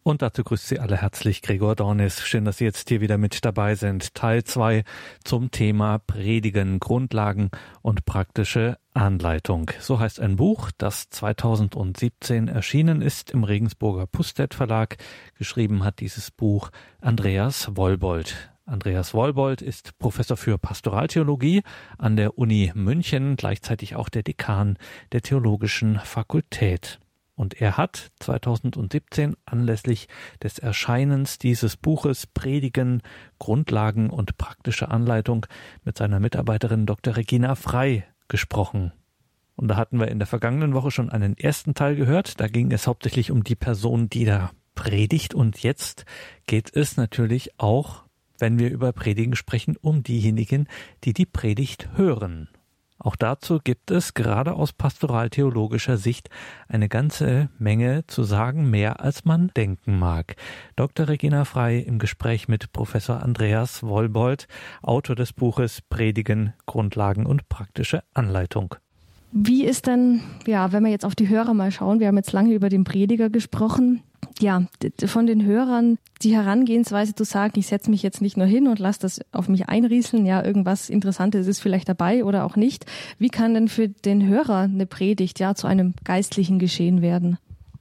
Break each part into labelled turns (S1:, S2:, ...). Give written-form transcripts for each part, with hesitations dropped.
S1: Und dazu grüßt Sie alle herzlich Gregor Dornis. Schön, dass Sie jetzt hier wieder mit dabei sind. Teil 2 zum Thema Predigen, Grundlagen und praktische Anleitung. So heißt ein Buch, das 2017 erschienen ist im Regensburger Pustedt Verlag. Geschrieben hat dieses Buch Andreas Wollbold. Andreas Wollbold ist Professor für Pastoraltheologie an der Uni München, gleichzeitig auch der Dekan der Theologischen Fakultät. Und er hat 2017 anlässlich des Erscheinens dieses Buches Predigen, Grundlagen und praktische Anleitung mit seiner Mitarbeiterin Dr. Regina Frei gesprochen. Und da hatten wir in der vergangenen Woche schon einen ersten Teil gehört. Da ging es hauptsächlich um die Person, die da predigt. Und jetzt geht es natürlich auch, wenn wir über Predigen sprechen, um diejenigen, die die Predigt hören. Auch dazu gibt es gerade aus pastoraltheologischer Sicht eine ganze Menge zu sagen, mehr als man denken mag. Dr. Regina Frei im Gespräch mit Professor Andreas Wollbold, Autor des Buches Predigen, Grundlagen und praktische Anleitung.
S2: Wie ist denn, wenn wir jetzt auf die Hörer mal schauen, wir haben jetzt lange über den Prediger gesprochen, von den Hörern die Herangehensweise zu sagen, ich setze mich jetzt nicht nur hin und lasse das auf mich einrieseln, irgendwas Interessantes ist vielleicht dabei oder auch nicht. Wie kann denn für den Hörer eine Predigt zu einem geistlichen Geschehen werden?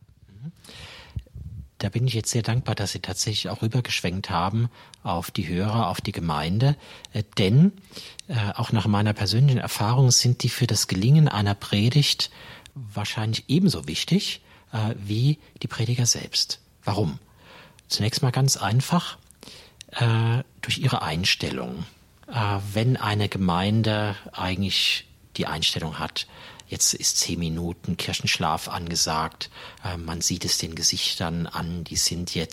S3: Da bin ich jetzt sehr dankbar, dass Sie tatsächlich auch rübergeschwenkt haben auf die Hörer, auf die Gemeinde, denn auch nach meiner persönlichen Erfahrung sind die für das Gelingen einer Predigt wahrscheinlich ebenso wichtig wie die Prediger selbst. Warum? Zunächst mal ganz einfach, durch ihre Einstellung. Wenn eine Gemeinde eigentlich die Einstellung hat, jetzt ist 10 Minuten Kirchenschlaf angesagt, man sieht es den Gesichtern an, die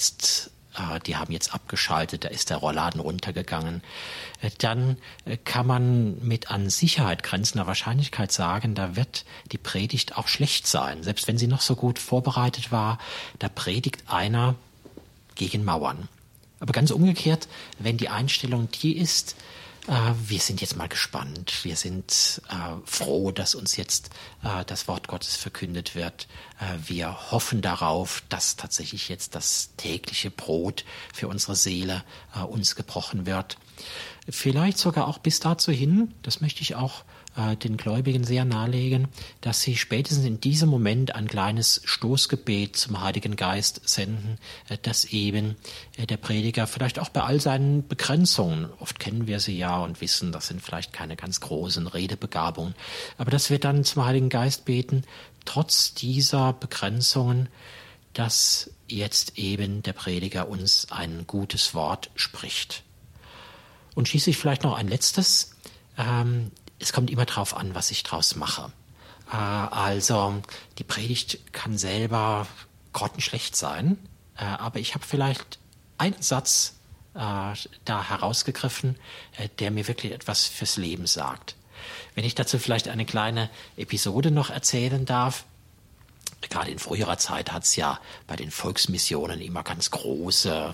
S3: haben jetzt abgeschaltet, da ist der Rollladen runtergegangen, dann kann man mit an Sicherheit grenzender Wahrscheinlichkeit sagen, da wird die Predigt auch schlecht sein. Selbst wenn sie noch so gut vorbereitet war, da predigt einer gegen Mauern. Aber ganz umgekehrt, wenn die Einstellung die ist, wir sind jetzt mal gespannt, wir sind froh, dass uns jetzt das Wort Gottes verkündet wird. Wir hoffen darauf, dass tatsächlich jetzt das tägliche Brot für unsere Seele uns gebrochen wird. Vielleicht sogar auch bis dazu hin, das möchte ich auch den Gläubigen sehr nahelegen, dass sie spätestens in diesem Moment ein kleines Stoßgebet zum Heiligen Geist senden, dass eben der Prediger vielleicht auch bei all seinen Begrenzungen, oft kennen wir sie ja und wissen, das sind vielleicht keine ganz großen Redebegabungen, aber dass wir dann zum Heiligen Geist beten, trotz dieser Begrenzungen, dass jetzt eben der Prediger uns ein gutes Wort spricht. Und schließlich vielleicht noch ein letztes, es kommt immer drauf an, was ich draus mache. Also die Predigt kann selber grottenschlecht sein, aber ich habe vielleicht einen Satz da herausgegriffen, der mir wirklich etwas fürs Leben sagt. Wenn ich dazu vielleicht eine kleine Episode noch erzählen darf. Gerade in früherer Zeit hat es ja bei den Volksmissionen immer ganz große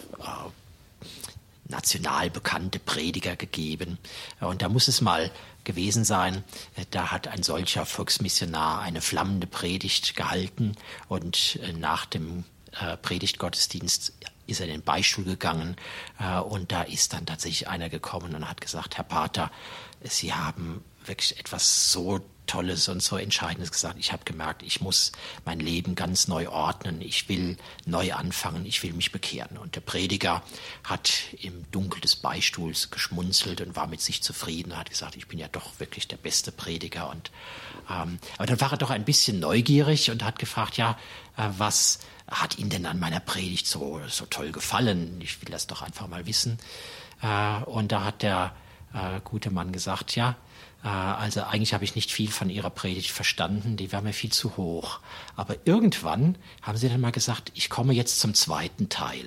S3: national bekannte Prediger gegeben. Und da muss es mal gewesen sein, da hat ein solcher Volksmissionar eine flammende Predigt gehalten und nach dem Predigtgottesdienst ist er in den Beichtstuhl gegangen und da ist dann tatsächlich einer gekommen und hat gesagt, Herr Pater, Sie haben wirklich etwas so Tolles und so Entscheidendes gesagt. Ich habe gemerkt, ich muss mein Leben ganz neu ordnen. Ich will neu anfangen. Ich will mich bekehren. Und der Prediger hat im Dunkel des Beichtstuhls geschmunzelt und war mit sich zufrieden. Er hat gesagt, ich bin ja doch wirklich der beste Prediger. Und aber dann war er doch ein bisschen neugierig und hat gefragt, was hat Ihnen denn an meiner Predigt so toll gefallen? Ich will das doch einfach mal wissen. Und da hat der gute Mann gesagt, also eigentlich habe ich nicht viel von Ihrer Predigt verstanden, die war mir viel zu hoch. Aber irgendwann haben Sie dann mal gesagt, ich komme jetzt zum zweiten Teil.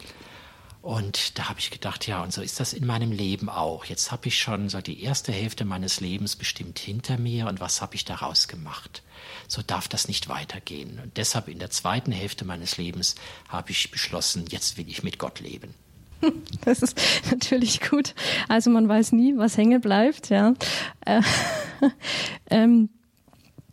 S3: Und da habe ich gedacht, und so ist das in meinem Leben auch. Jetzt habe ich schon so die erste Hälfte meines Lebens bestimmt hinter mir und was habe ich daraus gemacht? So darf das nicht weitergehen. Und deshalb in der zweiten Hälfte meines Lebens habe ich beschlossen, jetzt will ich mit Gott leben.
S2: Das ist natürlich gut. Also man weiß nie, was hängen bleibt.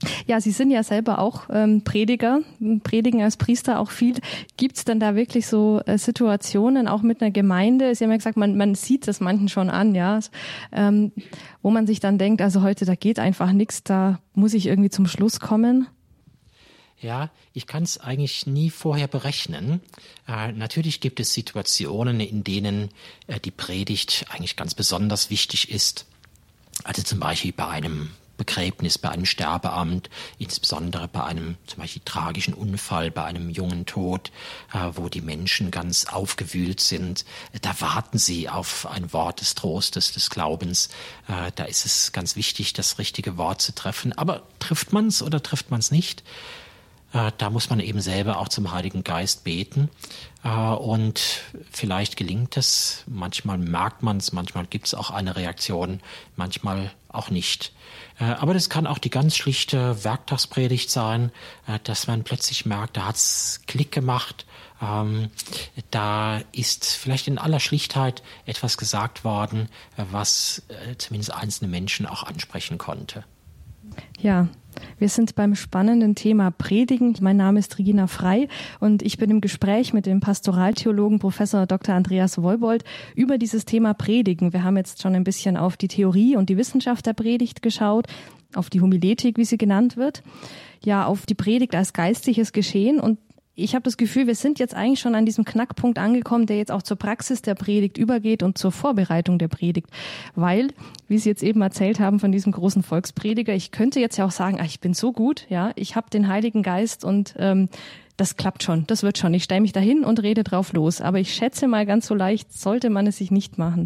S2: Ja, Sie sind ja selber auch Prediger, predigen als Priester auch viel. Gibt es denn da wirklich so Situationen, auch mit einer Gemeinde? Sie haben ja gesagt, man sieht das manchen schon an, ja, wo man sich dann denkt, also heute, da geht einfach nichts, da muss ich irgendwie zum Schluss kommen?
S3: Ja, ich kann es eigentlich nie vorher berechnen. Natürlich gibt es Situationen, in denen die Predigt eigentlich ganz besonders wichtig ist. Also zum Beispiel bei einem Begräbnis, bei einem Sterbeamt, insbesondere bei einem zum Beispiel tragischen Unfall, bei einem jungen Tod, wo die Menschen ganz aufgewühlt sind. Da warten sie auf ein Wort des Trostes, des Glaubens. Da ist es ganz wichtig, das richtige Wort zu treffen. Aber trifft man es oder trifft man es nicht? Da muss man eben selber auch zum Heiligen Geist beten. Und vielleicht gelingt es, manchmal merkt man es, manchmal gibt es auch eine Reaktion, manchmal auch nicht. Aber das kann auch die ganz schlichte Werktagspredigt sein, dass man plötzlich merkt, da hat's Klick gemacht, da ist vielleicht in aller Schlichtheit etwas gesagt worden, was zumindest einzelne Menschen auch ansprechen konnte.
S2: Ja, wir sind beim spannenden Thema Predigen. Mein Name ist Regina Frei und ich bin im Gespräch mit dem Pastoraltheologen Professor Dr. Andreas Woibold über dieses Thema Predigen. Wir haben jetzt schon ein bisschen auf die Theorie und die Wissenschaft der Predigt geschaut, auf die Homiletik, wie sie genannt wird, ja, auf die Predigt als geistliches Geschehen. Und ich habe das Gefühl, wir sind jetzt eigentlich schon an diesem Knackpunkt angekommen, der jetzt auch zur Praxis der Predigt übergeht und zur Vorbereitung der Predigt. Weil, wie Sie jetzt eben erzählt haben von diesem großen Volksprediger, ich könnte jetzt ja auch sagen, ich bin so gut, ja, ich habe den Heiligen Geist und das klappt schon, das wird schon. Ich stelle mich dahin und rede drauf los. Aber ich schätze mal, ganz so leicht sollte man es sich nicht machen.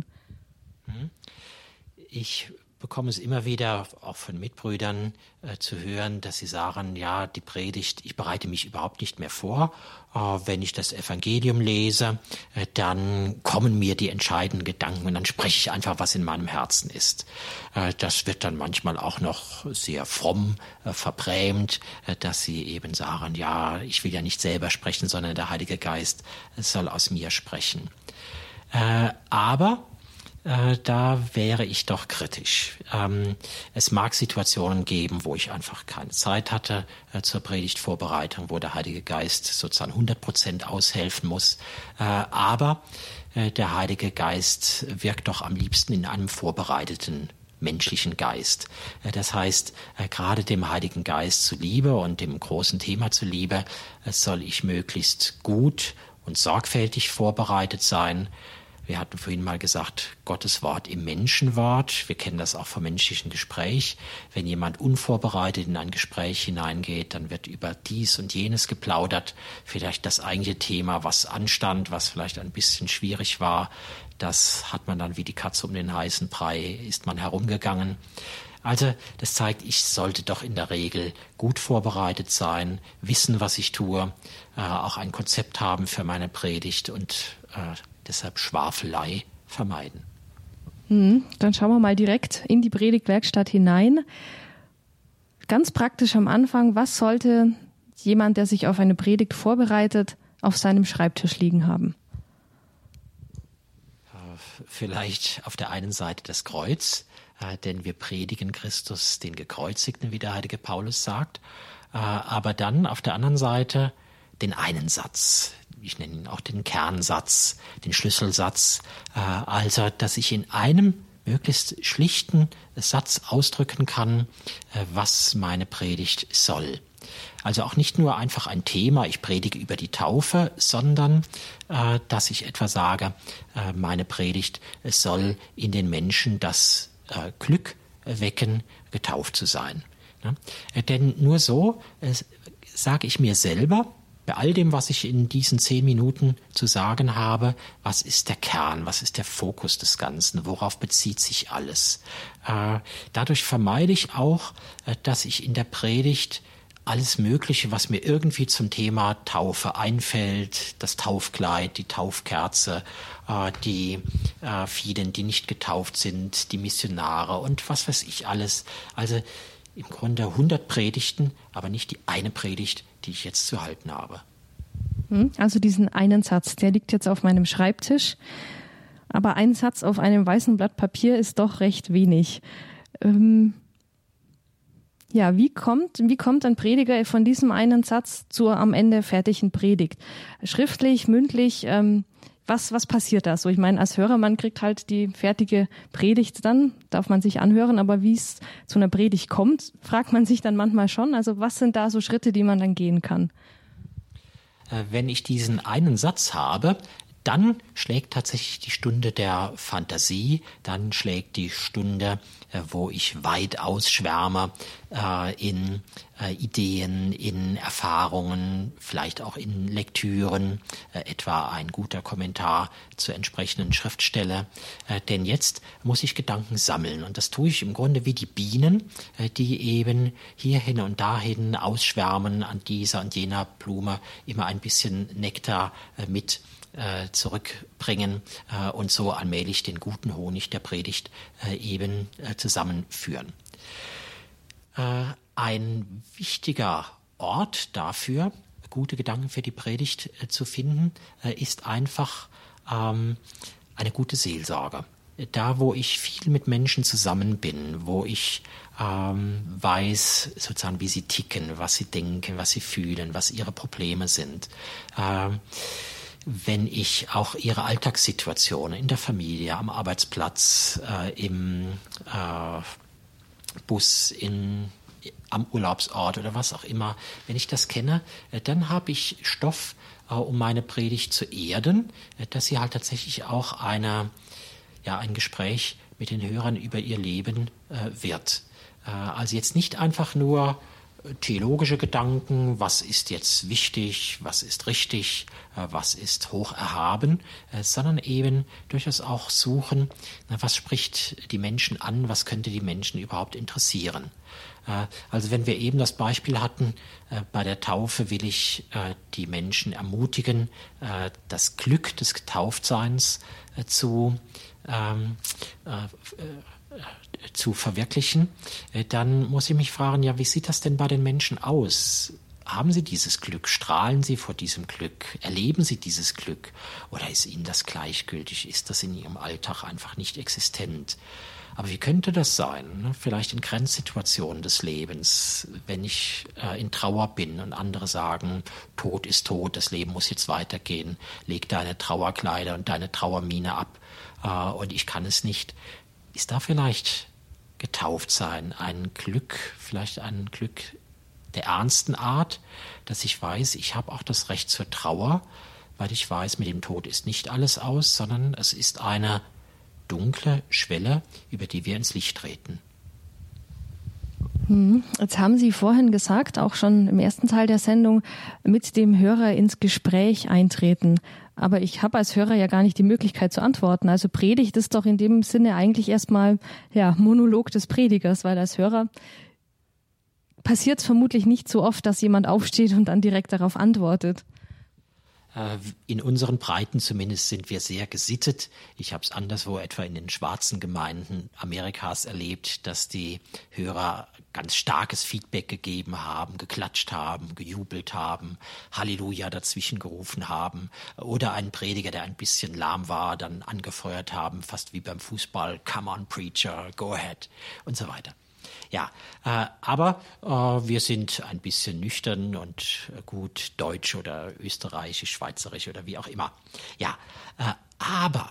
S3: Ich bekomme es immer wieder auch von Mitbrüdern zu hören, dass sie sagen, ja, die Predigt, ich bereite mich überhaupt nicht mehr vor. Wenn ich das Evangelium lese, dann kommen mir die entscheidenden Gedanken und dann spreche ich einfach, was in meinem Herzen ist. Das wird dann manchmal auch noch sehr fromm verbrämt, dass sie eben sagen, ja, ich will ja nicht selber sprechen, sondern der Heilige Geist soll aus mir sprechen. Aber da wäre ich doch kritisch. Es mag Situationen geben, wo ich einfach keine Zeit hatte zur Predigtvorbereitung, wo der Heilige Geist sozusagen 100% aushelfen muss. Aber der Heilige Geist wirkt doch am liebsten in einem vorbereiteten menschlichen Geist. Das heißt, gerade dem Heiligen Geist zuliebe und dem großen Thema zuliebe, soll ich möglichst gut und sorgfältig vorbereitet sein. Wir hatten vorhin mal gesagt, Gottes Wort im Menschenwort. Wir kennen das auch vom menschlichen Gespräch. Wenn jemand unvorbereitet in ein Gespräch hineingeht, dann wird über dies und jenes geplaudert. Vielleicht das eigentliche Thema, was anstand, was vielleicht ein bisschen schwierig war, das hat man dann wie die Katze um den heißen Brei, ist man herumgegangen. Also das zeigt, ich sollte doch in der Regel gut vorbereitet sein, wissen, was ich tue, auch ein Konzept haben für meine Predigt und deshalb Schwafelei vermeiden.
S2: Dann schauen wir mal direkt in die Predigtwerkstatt hinein. Ganz praktisch am Anfang, was sollte jemand, der sich auf eine Predigt vorbereitet, auf seinem Schreibtisch liegen haben?
S3: Vielleicht auf der einen Seite das Kreuz, denn wir predigen Christus, den Gekreuzigten, wie der heilige Paulus sagt. Aber dann auf der anderen Seite den einen Satz. Ich nenne ihn auch den Kernsatz, den Schlüsselsatz. Also, dass ich in einem möglichst schlichten Satz ausdrücken kann, was meine Predigt soll. Also auch nicht nur einfach ein Thema, ich predige über die Taufe, sondern dass ich etwa sage, meine Predigt soll in den Menschen das Glück wecken, getauft zu sein. Denn nur so sage ich mir selber, bei all dem, was ich in diesen 10 Minuten zu sagen habe, was ist der Kern, was ist der Fokus des Ganzen, worauf bezieht sich alles? Dadurch vermeide ich auch, dass ich in der Predigt alles Mögliche, was mir irgendwie zum Thema Taufe einfällt, das Taufkleid, die Taufkerze, die vielen, die nicht getauft sind, die Missionare und was weiß ich alles. Also im Grunde 100 Predigten, aber nicht die eine Predigt, die ich jetzt zu halten habe.
S2: Also diesen einen Satz, der liegt jetzt auf meinem Schreibtisch, aber ein Satz auf einem weißen Blatt Papier ist doch recht wenig. Ja, wie kommt ein Prediger von diesem einen Satz zur am Ende fertigen Predigt? Schriftlich, mündlich, was passiert da so? Ich meine, als Hörer, man kriegt halt die fertige Predigt dann, darf man sich anhören, aber wie es zu einer Predigt kommt, fragt man sich dann manchmal schon. Also was sind da so Schritte, die man dann gehen kann?
S3: Wenn ich diesen einen Satz habe, dann schlägt tatsächlich die Stunde der Fantasie, dann schlägt die Stunde, wo ich weit ausschwärme in Ideen, in Erfahrungen, vielleicht auch in Lektüren, etwa ein guter Kommentar zur entsprechenden Schriftstelle. Denn jetzt muss ich Gedanken sammeln und das tue ich im Grunde wie die Bienen, die eben hierhin und dahin ausschwärmen, an dieser und jener Blume immer ein bisschen Nektar mit zurückbringen und so allmählich den guten Honig der Predigt eben zusammenführen. Ein wichtiger Ort dafür, gute Gedanken für die Predigt zu finden, ist einfach eine gute Seelsorge. Da, wo ich viel mit Menschen zusammen bin, wo ich weiß, sozusagen, wie sie ticken, was sie denken, was sie fühlen, was ihre Probleme sind. Wenn ich auch ihre Alltagssituationen in der Familie, am Arbeitsplatz, im Bus, am Urlaubsort oder was auch immer, wenn ich das kenne, dann habe ich Stoff, um meine Predigt zu erden, dass sie halt tatsächlich auch ein Gespräch mit den Hörern über ihr Leben wird. Also jetzt nicht einfach nur theologische Gedanken, was ist jetzt wichtig, was ist richtig, was ist hoch erhaben, sondern eben durchaus auch suchen, was spricht die Menschen an, was könnte die Menschen überhaupt interessieren. Also wenn wir eben das Beispiel hatten, bei der Taufe will ich die Menschen ermutigen, das Glück des Getauftseins zu verwirklichen, dann muss ich mich fragen, ja, wie sieht das denn bei den Menschen aus? Haben sie dieses Glück? Strahlen sie vor diesem Glück? Erleben sie dieses Glück? Oder ist ihnen das gleichgültig? Ist das in ihrem Alltag einfach nicht existent? Aber wie könnte das sein? Vielleicht in Grenzsituationen des Lebens, wenn ich in Trauer bin und andere sagen, Tod ist tot, das Leben muss jetzt weitergehen, leg deine Trauerkleider und deine Trauermine ab und ich kann es nicht. Ist da vielleicht getauft sein ein Glück, vielleicht ein Glück der ernsten Art, dass ich weiß, ich habe auch das Recht zur Trauer, weil ich weiß, mit dem Tod ist nicht alles aus, sondern es ist eine dunkle Schwelle, über die wir ins Licht treten.
S2: Jetzt haben Sie vorhin gesagt, auch schon im ersten Teil der Sendung, mit dem Hörer ins Gespräch eintreten. Aber ich habe als Hörer ja gar nicht die Möglichkeit zu antworten. Also Predigt ist doch in dem Sinne eigentlich erstmal Monolog des Predigers, weil als Hörer passiert es vermutlich nicht so oft, dass jemand aufsteht und dann direkt darauf antwortet.
S3: In unseren Breiten zumindest sind wir sehr gesittet. Ich habe es anderswo etwa in den schwarzen Gemeinden Amerikas erlebt, dass die Hörer ganz starkes Feedback gegeben haben, geklatscht haben, gejubelt haben, Halleluja dazwischen gerufen haben oder einen Prediger, der ein bisschen lahm war, dann angefeuert haben, fast wie beim Fußball, come on preacher, go ahead und so weiter. Ja, aber wir sind ein bisschen nüchtern und gut deutsch oder österreichisch, schweizerisch oder wie auch immer. Ja, aber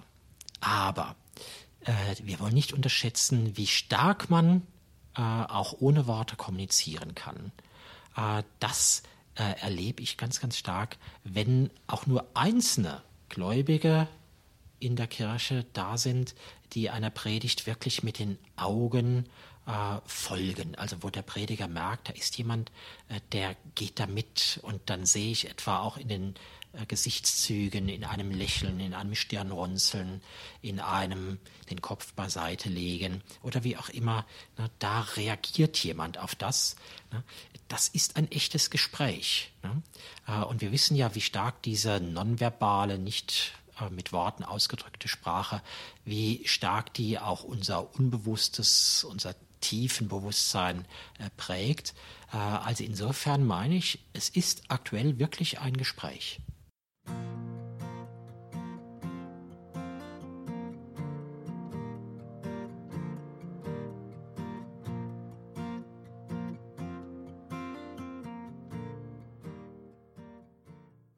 S3: wir wollen nicht unterschätzen, wie stark man auch ohne Worte kommunizieren kann. Das erlebe ich ganz, ganz stark, wenn auch nur einzelne Gläubige in der Kirche da sind, die einer Predigt wirklich mit den Augen folgen. Also wo der Prediger merkt, da ist jemand, der geht da mit und dann sehe ich etwa auch in den Gesichtszügen, in einem Lächeln, in einem Stirnrunzeln, in einem den Kopf beiseite legen oder wie auch immer, da reagiert jemand auf das. Das ist ein echtes Gespräch. Und wir wissen ja, wie stark diese nonverbale, nicht mit Worten ausgedrückte Sprache, wie stark die auch unser Unbewusstes, unser tiefen Bewusstsein prägt. Also insofern meine ich, es ist aktuell wirklich ein Gespräch.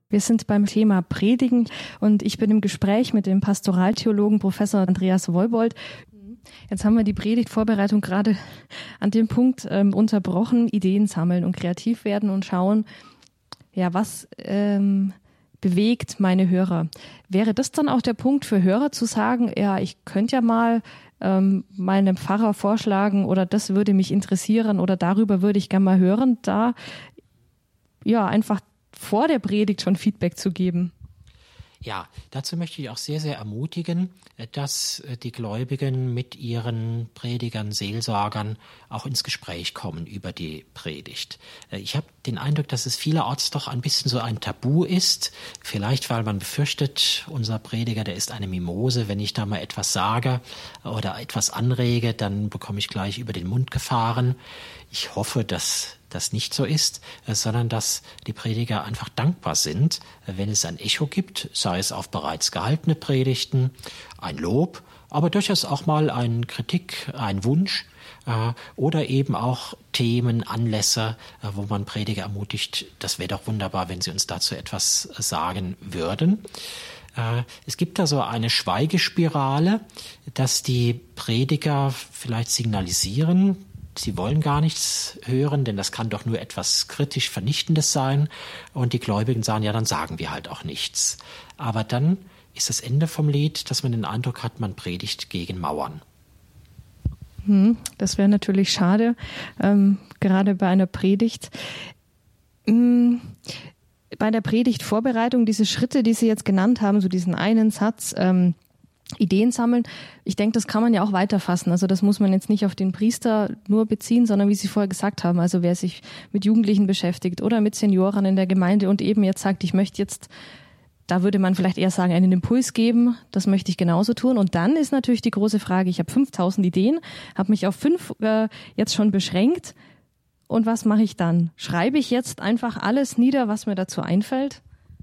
S2: Wir sind beim Thema Predigen und ich bin im Gespräch mit dem Pastoraltheologen Professor Andreas Woibold. Jetzt haben wir die Predigtvorbereitung gerade an dem Punkt unterbrochen, Ideen sammeln und kreativ werden und schauen, ja, was bewegt meine Hörer. Wäre das dann auch der Punkt für Hörer zu sagen, ja, ich könnte ja mal meinem Pfarrer vorschlagen oder das würde mich interessieren oder darüber würde ich gerne mal hören, da ja einfach vor der Predigt schon Feedback zu geben?
S3: Ja, dazu möchte ich auch sehr, sehr ermutigen, dass die Gläubigen mit ihren Predigern, Seelsorgern auch ins Gespräch kommen über die Predigt. Ich habe den Eindruck, dass es vielerorts doch ein bisschen so ein Tabu ist. Vielleicht, weil man befürchtet, unser Prediger, der ist eine Mimose. Wenn ich da mal etwas sage oder etwas anrege, dann bekomme ich gleich über den Mund gefahren. Ich hoffe, dass das nicht so ist, sondern dass die Prediger einfach dankbar sind, wenn es ein Echo gibt, sei es auf bereits gehaltene Predigten, ein Lob, aber durchaus auch mal eine Kritik, ein Wunsch oder eben auch Themen, Anlässe, wo man Prediger ermutigt, das wäre doch wunderbar, wenn sie uns dazu etwas sagen würden. Es gibt da so eine Schweigespirale, dass die Prediger vielleicht signalisieren, sie wollen gar nichts hören, denn das kann doch nur etwas kritisch Vernichtendes sein. Und die Gläubigen sagen, ja, dann sagen wir halt auch nichts. Aber dann ist das Ende vom Lied, dass man den Eindruck hat, man predigt gegen Mauern.
S2: Das wäre natürlich schade, gerade bei einer Predigt. Bei der Predigtvorbereitung, diese Schritte, die Sie jetzt genannt haben, so diesen einen Satz, Ideen sammeln. Ich denke, das kann man ja auch weiterfassen. Also das muss man jetzt nicht auf den Priester nur beziehen, sondern wie Sie vorher gesagt haben, also wer sich mit Jugendlichen beschäftigt oder mit Senioren in der Gemeinde und eben jetzt sagt, ich möchte jetzt, da würde man vielleicht eher sagen, einen Impuls geben, das möchte ich genauso tun. Und dann ist natürlich die große Frage, ich habe 5000 Ideen, habe mich auf 5 jetzt schon beschränkt. Und was mache ich dann? Schreibe ich jetzt einfach alles nieder, was mir dazu einfällt?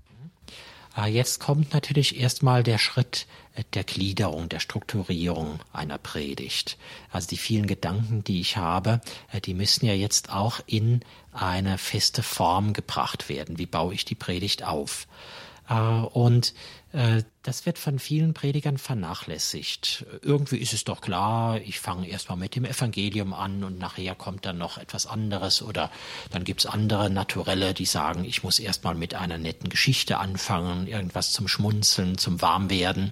S3: Jetzt kommt natürlich erstmal der Schritt der Gliederung, der Strukturierung einer Predigt. Also die vielen Gedanken, die ich habe, die müssen ja jetzt auch in eine feste Form gebracht werden. Wie baue ich die Predigt auf? Und das wird von vielen Predigern vernachlässigt. Irgendwie ist es doch klar, ich fange erstmal mit dem Evangelium an und nachher kommt dann noch etwas anderes oder dann gibt's andere Naturelle, die sagen, ich muss erstmal mit einer netten Geschichte anfangen, irgendwas zum Schmunzeln, zum Warmwerden.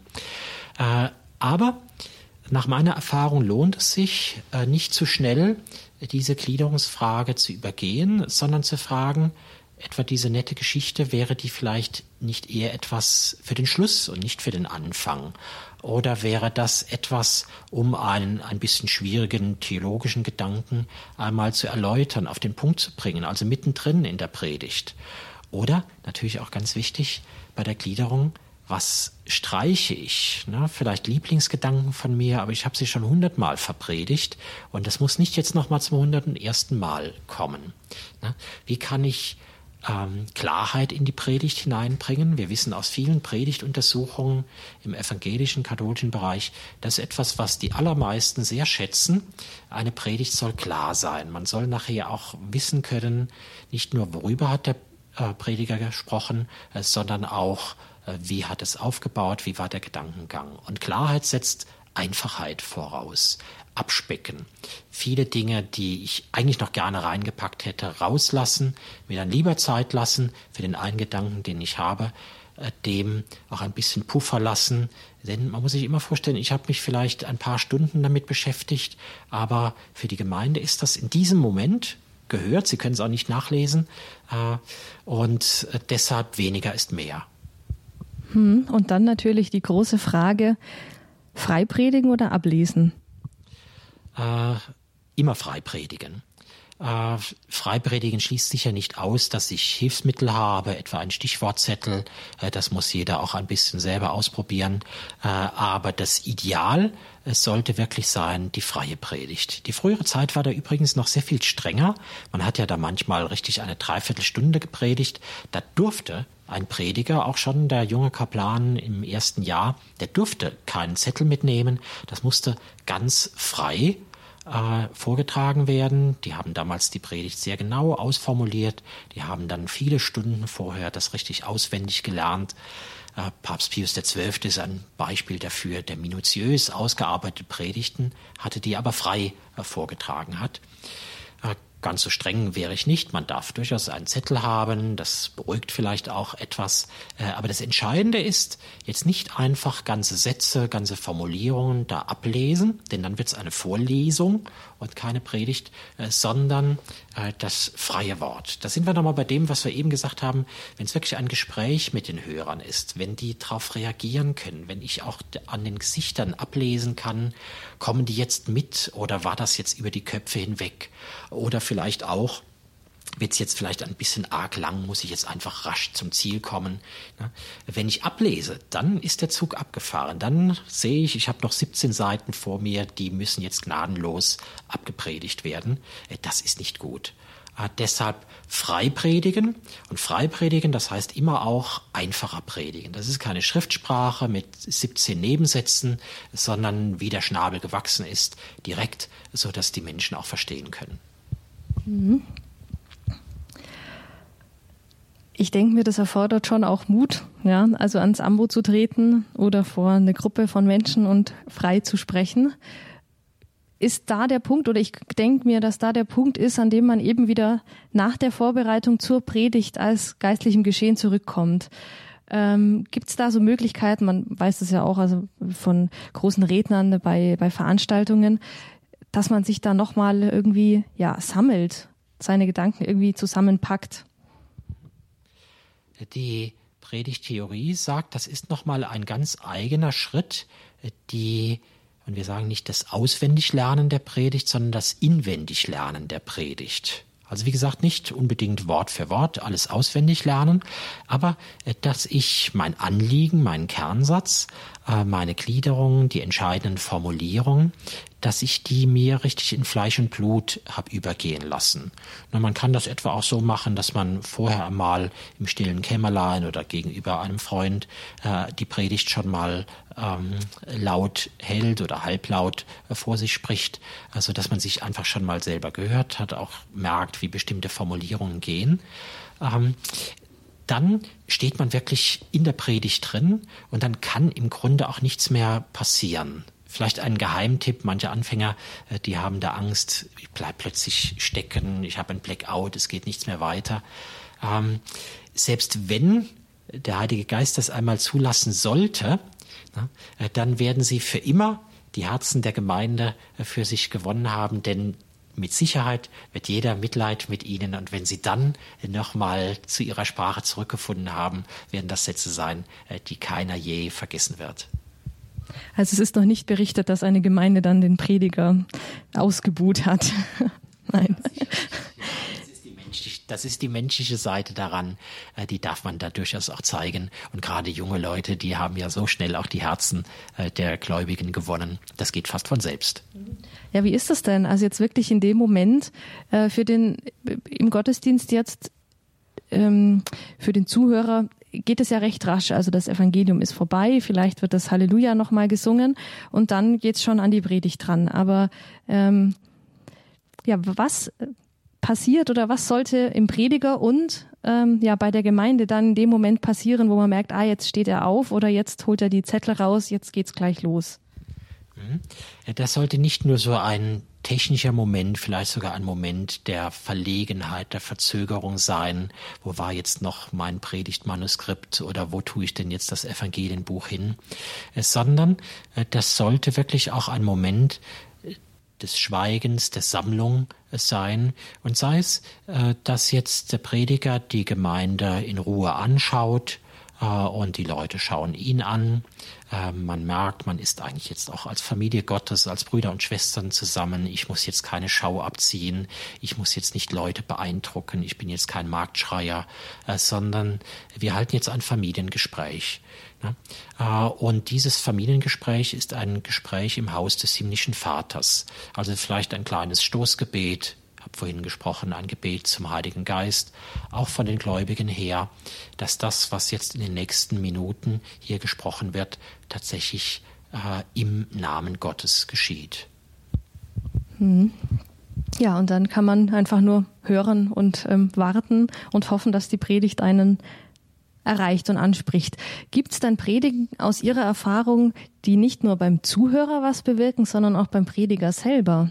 S3: Aber nach meiner Erfahrung lohnt es sich, nicht zu schnell diese Gliederungsfrage zu übergehen, sondern zu fragen, etwa diese nette Geschichte, wäre die vielleicht nicht eher etwas für den Schluss und nicht für den Anfang? Oder wäre das etwas, um einen ein bisschen schwierigen theologischen Gedanken einmal zu erläutern, auf den Punkt zu bringen, also mittendrin in der Predigt? Oder, natürlich auch ganz wichtig, bei der Gliederung, was streiche ich? Ne? Vielleicht Lieblingsgedanken von mir, aber ich habe sie schon 100-mal verpredigt und das muss nicht jetzt nochmal zum 101. Mal kommen. Ne? Wie kann ich Klarheit in die Predigt hineinbringen? Wir wissen aus vielen Predigtuntersuchungen im evangelischen, katholischen Bereich, das ist etwas, was die allermeisten sehr schätzen. Eine Predigt soll klar sein. Man soll nachher auch wissen können, nicht nur worüber hat der Prediger gesprochen, sondern auch, wie hat es aufgebaut, wie war der Gedankengang. Und Klarheit setzt Einfachheit voraus. Abspecken. Viele Dinge, die ich eigentlich noch gerne reingepackt hätte, rauslassen, mir dann lieber Zeit lassen für den einen Gedanken, den ich habe, dem auch ein bisschen Puffer lassen. Denn man muss sich immer vorstellen, ich habe mich vielleicht ein paar Stunden damit beschäftigt, aber für die Gemeinde ist das in diesem Moment gehört. Sie können es auch nicht nachlesen und deshalb weniger ist mehr.
S2: Und dann natürlich die große Frage, frei predigen oder ablesen?
S3: Immer frei predigen. Frei predigen schließt sicher nicht aus, dass ich Hilfsmittel habe, etwa ein Stichwortzettel. Das muss jeder auch ein bisschen selber ausprobieren. Aber das Ideal sollte wirklich sein, die freie Predigt. Die frühere Zeit war da übrigens noch sehr viel strenger. Man hat ja da manchmal richtig eine Dreiviertelstunde gepredigt. Da durfte ein Prediger, auch schon der junge Kaplan im ersten Jahr, der durfte keinen Zettel mitnehmen. Das musste ganz frei vorgetragen werden. Die haben damals die Predigt sehr genau ausformuliert. Die haben dann viele Stunden vorher das richtig auswendig gelernt. Papst Pius XII. Ist ein Beispiel dafür, der minutiös ausgearbeitete Predigten hatte, die aber frei vorgetragen hat. Ganz so streng wäre ich nicht. Man darf durchaus einen Zettel haben. Das beruhigt vielleicht auch etwas. Aber das Entscheidende ist, jetzt nicht einfach ganze Sätze, ganze Formulierungen da ablesen, denn dann wird es eine Vorlesung und keine Predigt, sondern das freie Wort. Da sind wir nochmal bei dem, was wir eben gesagt haben, wenn es wirklich ein Gespräch mit den Hörern ist, wenn die darauf reagieren können, wenn ich auch an den Gesichtern ablesen kann, kommen die jetzt mit oder war das jetzt über die Köpfe hinweg? Oder vielleicht auch, wird es jetzt vielleicht ein bisschen arg lang, muss ich jetzt einfach rasch zum Ziel kommen. Wenn ich ablese, dann ist der Zug abgefahren. Dann sehe ich habe noch 17 Seiten vor mir, die müssen jetzt gnadenlos abgepredigt werden. Das ist nicht gut. Deshalb frei predigen. Und frei predigen, das heißt immer auch einfacher predigen. Das ist keine Schriftsprache mit 17 Nebensätzen, sondern wie der Schnabel gewachsen ist, direkt, sodass die Menschen auch verstehen können.
S2: Mhm. Ich denke mir, das erfordert schon auch Mut, ja, also ans Ambo zu treten oder vor eine Gruppe von Menschen und frei zu sprechen. Ist da der Punkt, oder ich denke mir, dass da der Punkt ist, an dem man eben wieder nach der Vorbereitung zur Predigt als geistlichem Geschehen zurückkommt. Gibt es da so Möglichkeiten, man weiß es ja auch also von großen Rednern bei Veranstaltungen, dass man sich da nochmal irgendwie sammelt, seine Gedanken irgendwie zusammenpackt?
S3: Die Predigttheorie sagt, das ist nochmal ein ganz eigener Schritt, und wir sagen nicht das Auswendiglernen der Predigt, sondern das Inwendiglernen der Predigt. Also wie gesagt, nicht unbedingt Wort für Wort alles auswendig lernen, aber dass ich mein Anliegen, meinen Kernsatz, meine Gliederung, die entscheidenden Formulierungen, dass ich die mir richtig in Fleisch und Blut habe übergehen lassen. Und man kann das etwa auch so machen, dass man vorher einmal im stillen Kämmerlein oder gegenüber einem Freund die Predigt schon mal laut hält oder halblaut vor sich spricht, also dass man sich einfach schon mal selber gehört hat, auch merkt, wie bestimmte Formulierungen gehen. Dann steht man wirklich in der Predigt drin und dann kann im Grunde auch nichts mehr passieren. Vielleicht ein Geheimtipp, manche Anfänger, die haben da Angst, ich bleibe plötzlich stecken, ich habe ein Blackout, es geht nichts mehr weiter. Selbst wenn der Heilige Geist das einmal zulassen sollte, dann werden sie für immer die Herzen der Gemeinde für sich gewonnen haben, denn mit Sicherheit wird jeder Mitleid mit ihnen und wenn sie dann nochmal zu ihrer Sprache zurückgefunden haben, werden das Sätze sein, die keiner je vergessen wird.
S2: Also es ist noch nicht berichtet, dass eine Gemeinde dann den Prediger ausgebuht hat. Nein.
S3: Das ist die menschliche Seite daran, die darf man da durchaus auch zeigen. Und gerade junge Leute, die haben ja so schnell auch die Herzen der Gläubigen gewonnen. Das geht fast von selbst.
S2: Ja, wie ist das denn? Also jetzt wirklich in dem Moment im Gottesdienst jetzt für den Zuhörer geht es ja recht rasch. Also das Evangelium ist vorbei, vielleicht wird das Halleluja nochmal gesungen und dann geht's schon an die Predigt dran. Aber was passiert oder was sollte im Prediger und bei der Gemeinde dann in dem Moment passieren, wo man merkt, jetzt steht er auf oder jetzt holt er die Zettel raus, jetzt geht's gleich los?
S3: Das sollte nicht nur so ein technischer Moment, vielleicht sogar ein Moment der Verlegenheit, der Verzögerung sein. Wo war jetzt noch mein Predigtmanuskript oder wo tue ich denn jetzt das Evangelienbuch hin? Sondern das sollte wirklich auch ein Moment des Schweigens, der Sammlung sein. Und sei es, dass jetzt der Prediger die Gemeinde in Ruhe anschaut und die Leute schauen ihn an. Man merkt, man ist eigentlich jetzt auch als Familie Gottes, als Brüder und Schwestern zusammen. Ich muss jetzt keine Schau abziehen. Ich muss jetzt nicht Leute beeindrucken. Ich bin jetzt kein Marktschreier, sondern wir halten jetzt ein Familiengespräch. Und dieses Familiengespräch ist ein Gespräch im Haus des himmlischen Vaters. Also vielleicht ein kleines Stoßgebet. Ich habe vorhin gesprochen, ein Gebet zum Heiligen Geist, auch von den Gläubigen her, dass das, was jetzt in den nächsten Minuten hier gesprochen wird, tatsächlich im Namen Gottes geschieht.
S2: Ja, und dann kann man einfach nur hören und warten und hoffen, dass die Predigt einen erreicht und anspricht. Gibt es dann Predigen aus Ihrer Erfahrung, die nicht nur beim Zuhörer was bewirken, sondern auch beim Prediger selber?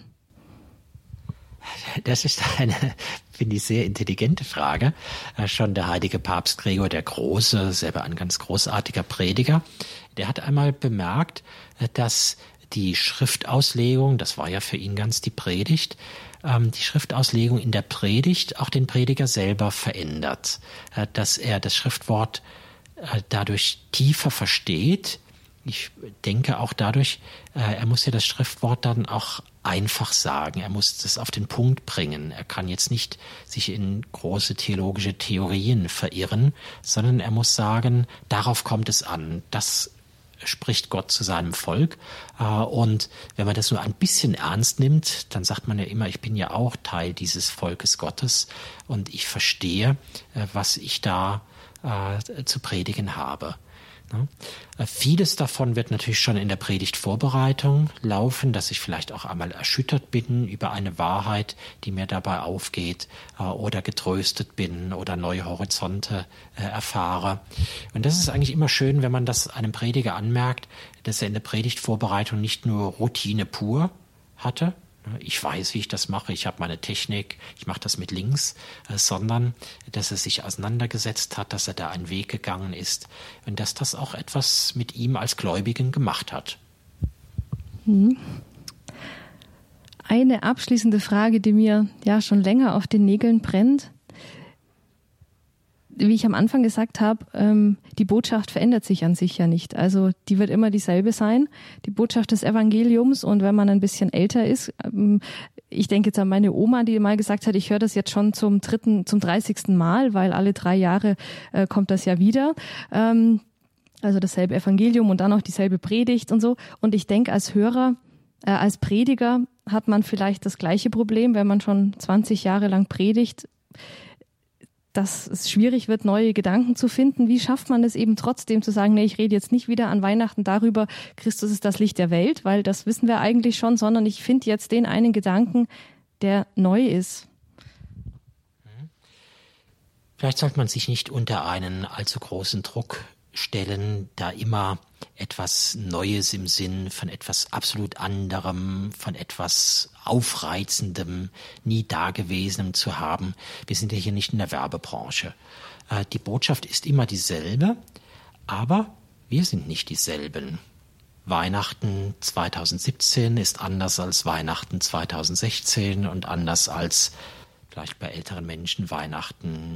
S3: Das ist eine, finde ich, sehr intelligente Frage. Schon der heilige Papst Gregor der Große, selber ein ganz großartiger Prediger, der hat einmal bemerkt, dass die Schriftauslegung, das war ja für ihn ganz die Predigt, die Schriftauslegung in der Predigt auch den Prediger selber verändert, dass er das Schriftwort dadurch tiefer versteht. Ich denke auch dadurch, er muss ja das Schriftwort dann auch einfach sagen. Er muss es auf den Punkt bringen. Er kann jetzt nicht sich in große theologische Theorien verirren, sondern er muss sagen, darauf kommt es an. Das spricht Gott zu seinem Volk. Und wenn man das nur ein bisschen ernst nimmt, dann sagt man ja immer, ich bin ja auch Teil dieses Volkes Gottes und ich verstehe, was ich da zu predigen habe. Vieles davon wird natürlich schon in der Predigtvorbereitung laufen, dass ich vielleicht auch einmal erschüttert bin über eine Wahrheit, die mir dabei aufgeht, oder getröstet bin oder neue Horizonte erfahre. Und das ist eigentlich immer schön, wenn man das einem Prediger anmerkt, dass er in der Predigtvorbereitung nicht nur Routine pur hatte, ich weiß, wie ich das mache, ich habe meine Technik, ich mache das mit links, sondern dass er sich auseinandergesetzt hat, dass er da einen Weg gegangen ist und dass das auch etwas mit ihm als Gläubigen gemacht hat.
S2: Eine abschließende Frage, die mir ja schon länger auf den Nägeln brennt. Wie ich am Anfang gesagt habe, die Botschaft verändert sich an sich ja nicht. Also die wird immer dieselbe sein, die Botschaft des Evangeliums. Und wenn man ein bisschen älter ist, ich denke jetzt an meine Oma, die mal gesagt hat, ich höre das jetzt schon zum 30. Mal, weil alle 3 Jahre kommt das ja wieder. Also dasselbe Evangelium und dann auch dieselbe Predigt und so. Und ich denke, als Hörer, als Prediger hat man vielleicht das gleiche Problem, wenn man schon 20 Jahre lang predigt, dass es schwierig wird, neue Gedanken zu finden. Wie schafft man es eben trotzdem zu sagen, nee, ich rede jetzt nicht wieder an Weihnachten darüber, Christus ist das Licht der Welt, weil das wissen wir eigentlich schon, sondern ich finde jetzt den einen Gedanken, der neu ist.
S3: Vielleicht sollte man sich nicht unter einen allzu großen Druck stellen, da immer etwas Neues im Sinn von etwas absolut anderem, von etwas Aufreizendem, nie Dagewesenem zu haben. Wir sind ja hier nicht in der Werbebranche. Die Botschaft ist immer dieselbe, aber wir sind nicht dieselben. Weihnachten 2017 ist anders als Weihnachten 2016 und anders als vielleicht bei älteren Menschen Weihnachten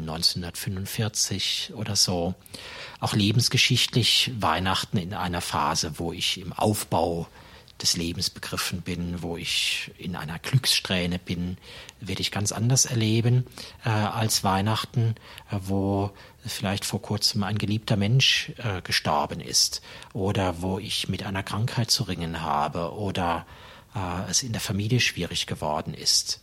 S3: 1945 oder so. Auch lebensgeschichtlich Weihnachten in einer Phase, wo ich im Aufbau des Lebens begriffen bin, wo ich in einer Glückssträhne bin, werde ich ganz anders erleben als Weihnachten, wo vielleicht vor kurzem ein geliebter Mensch gestorben ist oder wo ich mit einer Krankheit zu ringen habe oder es in der Familie schwierig geworden ist.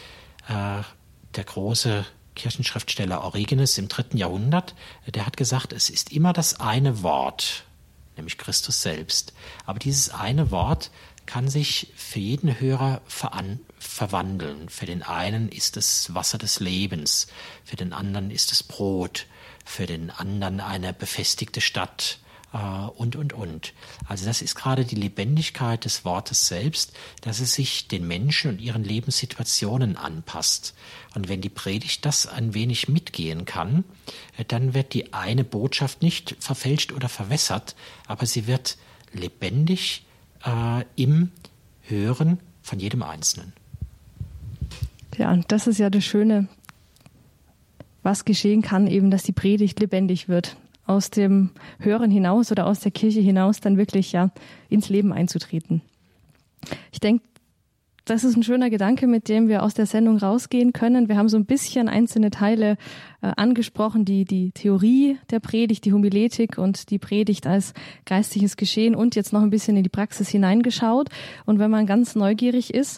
S3: Der große Kirchenschriftsteller Origenes im 3. Jahrhundert, der hat gesagt, es ist immer das eine Wort, nämlich Christus selbst. Aber dieses eine Wort kann sich für jeden Hörer verwandeln. Für den einen ist es Wasser des Lebens, für den anderen ist es Brot, für den anderen eine befestigte Stadt und. Also das ist gerade die Lebendigkeit des Wortes selbst, dass es sich den Menschen und ihren Lebenssituationen anpasst. Und wenn die Predigt das ein wenig mitgehen kann, dann wird die eine Botschaft nicht verfälscht oder verwässert, aber sie wird lebendig im Hören von jedem Einzelnen.
S2: Ja, und das ist ja das Schöne, was geschehen kann, eben, dass die Predigt lebendig wird. Aus dem Hören hinaus oder aus der Kirche hinaus dann wirklich ja ins Leben einzutreten. Ich denke, das ist ein schöner Gedanke, mit dem wir aus der Sendung rausgehen können. Wir haben so ein bisschen einzelne Teile angesprochen, die Theorie der Predigt, die Homiletik und die Predigt als geistliches Geschehen und jetzt noch ein bisschen in die Praxis hineingeschaut. Und wenn man ganz neugierig ist,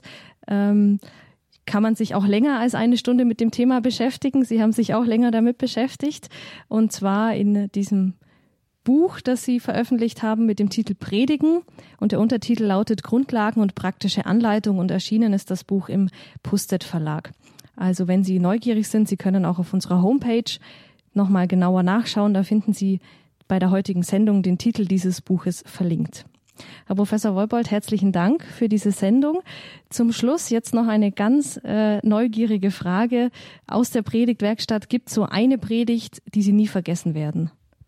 S2: kann man sich auch länger als 1 Stunde mit dem Thema beschäftigen. Sie haben sich auch länger damit beschäftigt. Und zwar in diesem Buch, das Sie veröffentlicht haben mit dem Titel Predigen, und der Untertitel lautet Grundlagen und praktische Anleitung, und erschienen ist das Buch im Pustet Verlag. Also wenn Sie neugierig sind, Sie können auch auf unserer Homepage nochmal genauer nachschauen. Da finden Sie bei der heutigen Sendung den Titel dieses Buches verlinkt. Herr Professor Woibold, herzlichen Dank für diese Sendung. Zum Schluss jetzt noch eine ganz neugierige Frage. Aus der Predigtwerkstatt, gibt es so eine Predigt, die Sie nie vergessen werden?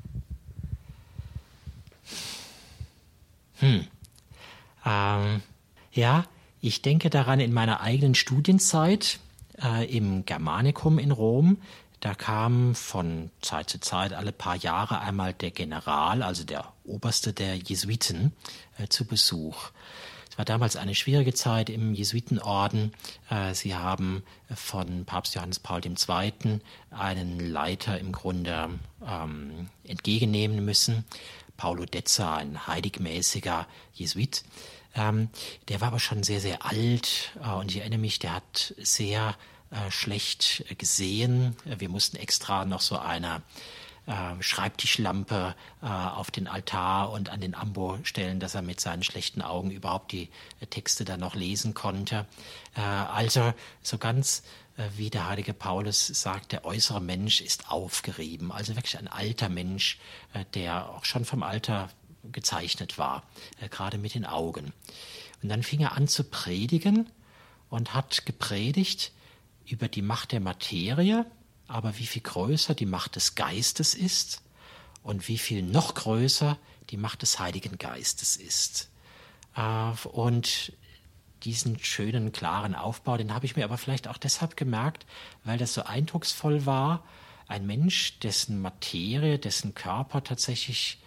S3: Ja, ich denke daran in meiner eigenen Studienzeit im Germanicum in Rom. Da kam von Zeit zu Zeit alle paar Jahre einmal der General, also der Oberste der Jesuiten, zu Besuch. Es war damals eine schwierige Zeit im Jesuitenorden. Sie haben von Papst Johannes Paul II. Einen Leiter im Grunde entgegennehmen müssen. Paulo Dezza, ein heiligmäßiger Jesuit. Der war aber schon sehr, sehr alt, und ich erinnere mich, der hat sehr schlecht gesehen. Wir mussten extra noch so eine Schreibtischlampe auf den Altar und an den Ambo stellen, dass er mit seinen schlechten Augen überhaupt die Texte dann noch lesen konnte. Also so ganz wie der heilige Paulus sagt, der äußere Mensch ist aufgerieben. Also wirklich ein alter Mensch, der auch schon vom Alter gezeichnet war, gerade mit den Augen. Und dann fing er an zu predigen und hat gepredigt über die Macht der Materie, aber wie viel größer die Macht des Geistes ist und wie viel noch größer die Macht des Heiligen Geistes ist. Und diesen schönen, klaren Aufbau, den habe ich mir aber vielleicht auch deshalb gemerkt, weil das so eindrucksvoll war. Ein Mensch, dessen Materie, dessen Körper tatsächlich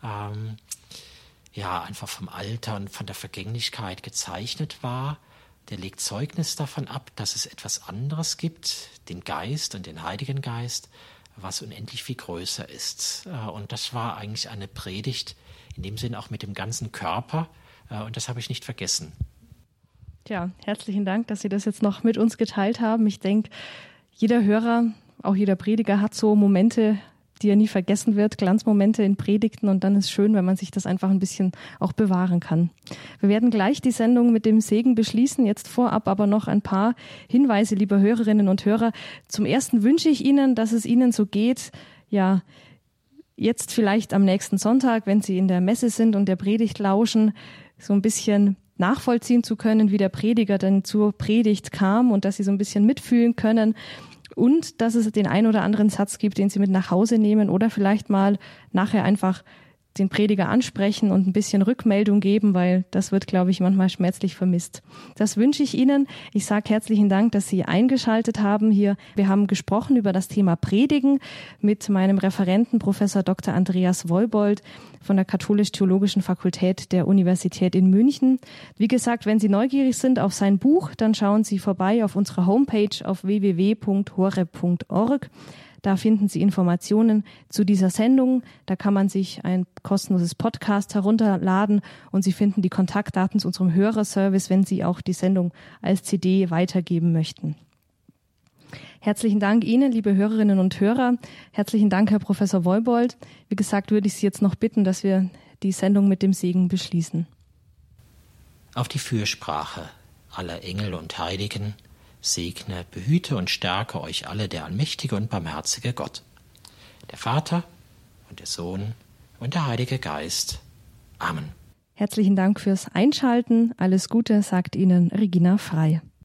S3: einfach vom Alter und von der Vergänglichkeit gezeichnet war, der legt Zeugnis davon ab, dass es etwas anderes gibt, den Geist und den Heiligen Geist, was unendlich viel größer ist. Und das war eigentlich eine Predigt, in dem Sinn auch mit dem ganzen Körper, und das habe ich nicht vergessen.
S2: Tja, herzlichen Dank, dass Sie das jetzt noch mit uns geteilt haben. Ich denke, jeder Hörer, auch jeder Prediger hat so Momente, die er nie vergessen wird, Glanzmomente in Predigten, und dann ist es schön, wenn man sich das einfach ein bisschen auch bewahren kann. Wir werden gleich die Sendung mit dem Segen beschließen, jetzt vorab aber noch ein paar Hinweise, liebe Hörerinnen und Hörer. Zum Ersten wünsche ich Ihnen, dass es Ihnen so geht, ja, jetzt vielleicht am nächsten Sonntag, wenn Sie in der Messe sind und der Predigt lauschen, so ein bisschen nachvollziehen zu können, wie der Prediger denn zur Predigt kam, und dass Sie so ein bisschen mitfühlen können. Und dass es den ein oder anderen Satz gibt, den Sie mit nach Hause nehmen oder vielleicht mal nachher einfach den Prediger ansprechen und ein bisschen Rückmeldung geben, weil das wird, glaube ich, manchmal schmerzlich vermisst. Das wünsche ich Ihnen. Ich sage herzlichen Dank, dass Sie eingeschaltet haben hier. Wir haben gesprochen über das Thema Predigen mit meinem Referenten Professor Dr. Andreas Woibold von der Katholisch-Theologischen Fakultät der Universität in München. Wie gesagt, wenn Sie neugierig sind auf sein Buch, dann schauen Sie vorbei auf unserer Homepage auf www.horeb.org. Da finden Sie Informationen zu dieser Sendung. Da kann man sich ein kostenloses Podcast herunterladen, und Sie finden die Kontaktdaten zu unserem Hörerservice, wenn Sie auch die Sendung als CD weitergeben möchten. Herzlichen Dank Ihnen, liebe Hörerinnen und Hörer. Herzlichen Dank, Herr Professor Woibold. Wie gesagt, würde ich Sie jetzt noch bitten, dass wir die Sendung mit dem Segen beschließen.
S3: Auf die Fürsprache aller Engel und Heiligen segne, behüte und stärke euch alle der allmächtige und barmherzige Gott, der Vater und der Sohn und der Heilige Geist. Amen.
S2: Herzlichen Dank fürs Einschalten. Alles Gute, sagt Ihnen Regina Frei.